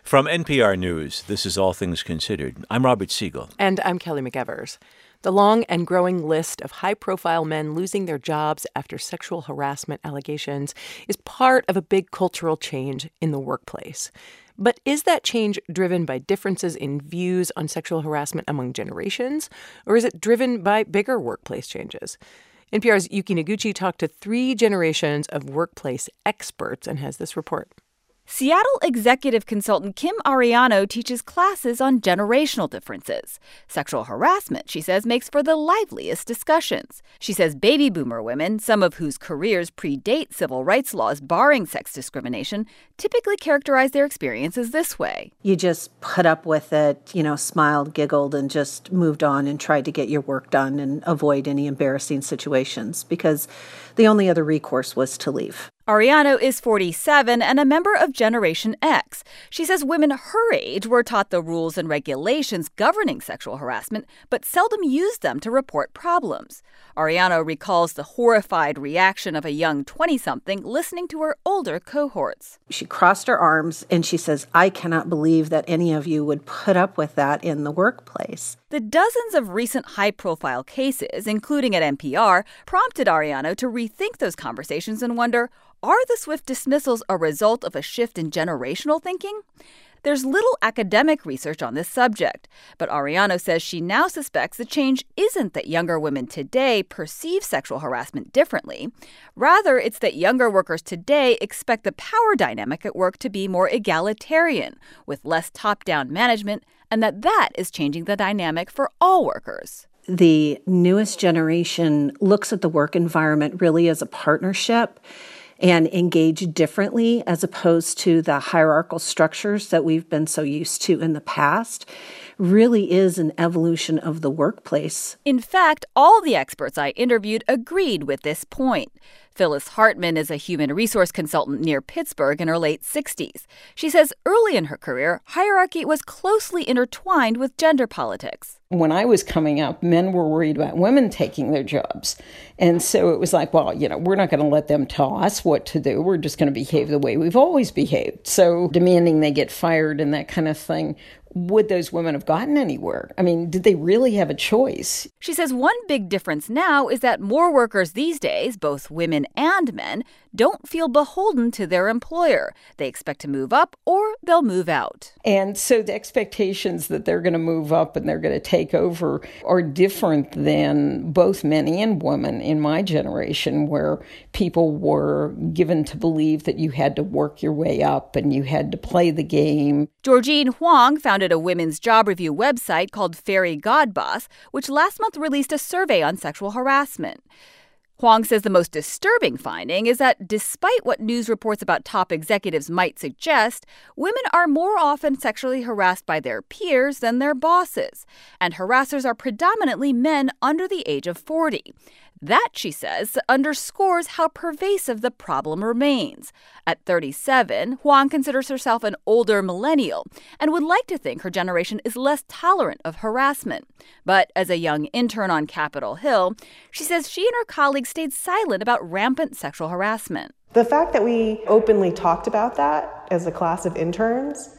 From NPR News, this is All Things Considered. I'm Robert Siegel. And I'm Kelly McEvers. The long and growing list of high-profile men losing their jobs after sexual harassment allegations is part of a big cultural change in the workplace. But is that change driven by differences in views on sexual harassment among generations, or is it driven by bigger workplace changes? NPR's Yuki Noguchi talked to 3 generations of workplace experts and has this report. Seattle executive consultant Kim Ariano teaches classes on generational differences. Sexual harassment, she says, makes for the liveliest discussions. She says baby boomer women, some of whose careers predate civil rights laws barring sex discrimination, typically characterize their experiences this way. You just put up with it, smiled, giggled, and just moved on and tried to get your work done and avoid any embarrassing situations because the only other recourse was to leave. Ariano is 47 and a member of Generation X. She says women her age were taught the rules and regulations governing sexual harassment, but seldom used them to report problems. Ariano recalls the horrified reaction of a young 20-something listening to her older cohorts. She crossed her arms and she says, "I cannot believe that any of you would put up with that in the workplace." The dozens of recent high-profile cases, including at NPR, prompted Ariano to rethink those conversations and wonder, are the swift dismissals a result of a shift in generational thinking? There's little academic research on this subject, but Ariano says she now suspects the change isn't that younger women today perceive sexual harassment differently. Rather, it's that younger workers today expect the power dynamic at work to be more egalitarian, with less top-down management, and that is changing the dynamic for all workers. The newest generation looks at the work environment really as a partnership and engage differently as opposed to the hierarchical structures that we've been so used to in the past. Really is an evolution of the workplace. In fact, all the experts I interviewed agreed with this point. Phyllis Hartman is a human resource consultant near Pittsburgh in her late 60s. She says early in her career, hierarchy was closely intertwined with gender politics. When I was coming up, men were worried about women taking their jobs. And so it was like, well, we're not going to let them tell us what to do. We're just going to behave the way we've always behaved. So demanding they get fired and that kind of thing. Would those women have gotten anywhere? I mean, did they really have a choice? She says one big difference now is that more workers these days, both women and men, don't feel beholden to their employer. They expect to move up or they'll move out. And so the expectations that they're going to move up and they're going to take over are different than both men and women in my generation, where people were given to believe that you had to work your way up and you had to play the game. Georgine Huang founded a women's job review website called Fairy Godboss, which last month released a survey on sexual harassment. Huang says the most disturbing finding is that despite what news reports about top executives might suggest, women are more often sexually harassed by their peers than their bosses, and harassers are predominantly men under the age of 40. That, she says, underscores how pervasive the problem remains. At 37, Huang considers herself an older millennial and would like to think her generation is less tolerant of harassment. But as a young intern on Capitol Hill, she says she and her colleagues stayed silent about rampant sexual harassment. The fact that we openly talked about that as a class of interns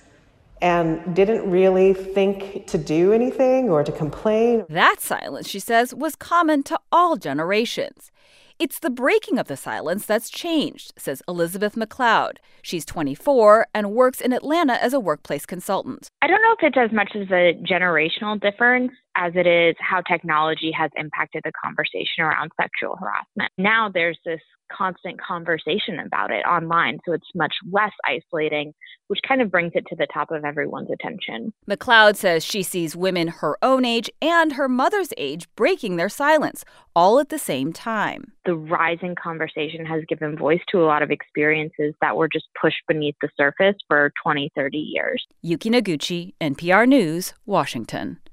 and didn't really think to do anything or to complain. That silence, she says, was common to all generations. It's the breaking of the silence that's changed, says Elizabeth McLeod. She's 24 and works in Atlanta as a workplace consultant. I don't know if it's as much as a generational difference as it is how technology has impacted the conversation around sexual harassment. Now there's this constant conversation about it online, so it's much less isolating, which kind of brings it to the top of everyone's attention. McLeod says she sees women her own age and her mother's age breaking their silence, all at the same time. The rising conversation has given voice to a lot of experiences that were just pushed beneath the surface for 20, 30 years. Yuki Noguchi, NPR News, Washington.